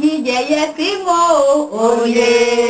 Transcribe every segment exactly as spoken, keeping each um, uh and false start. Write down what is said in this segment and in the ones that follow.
Jíjẹyẹ tí mo òye,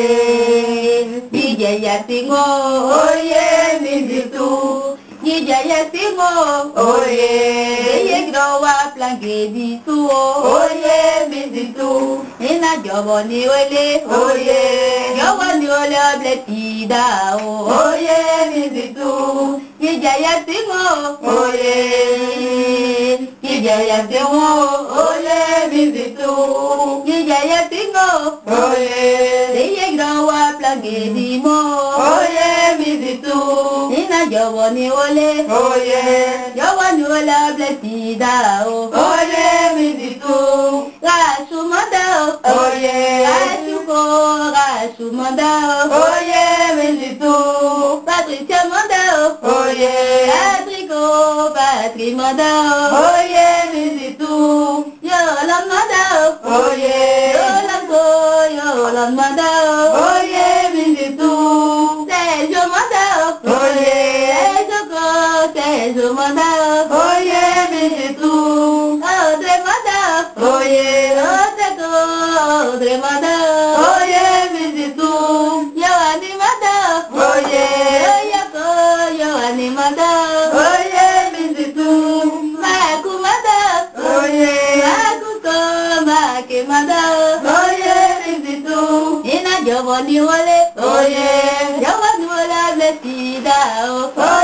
jíjẹyẹ tí mo òye mi di tu. Jíjẹyẹ tí mo òye, eye gbọ́wọ́ planke di tu o, òye mi di tu. Iná jọ̀wọ́ ni wọlé, òye, jọ̀wọ́ ni wọlé ọ̀blẹ̀ ti dá o, òye mi di tu. Jíjẹyẹ tí mo òye, jíjẹyẹ tí mo òye mi di tu. Jíjẹyẹ tí mo òye, eye gbọ́wọ́ planke di mo, òye mi di tu. Iná jọ̀wọ́ ni wọlé, òye, jọ̀wọ́ ni wọlé ọ̀blẹ̀ ti dá o, òye mi di tu. Rasumada o, òye, Rasuko, Rasumada o, òye mi di tu. Patricia Manda o, òye, Patrico, Patrick Manda o, òye mi di tu. Yolan Manda o, òye, Yolan Go, Yolan Manda o, òye mi di tu. Sergio Manda o, òye, Sergio Go, Sergio Manda o, òye mi di tu. Audrey Manda o, òye, Audrey Go, Audrey Manda o, òye mi di tu. Yohani Manda o, òye, Oyako, Yohani Manda o, òye mi di tu. Maku Manda o, òye, Maku Ko, Make Manda o, òye mi di tu. Iná jọ̀wọ́ ni wọlé, òye, jọ̀wọ́ ni wọlé ọ̀blẹ̀ ti dá o.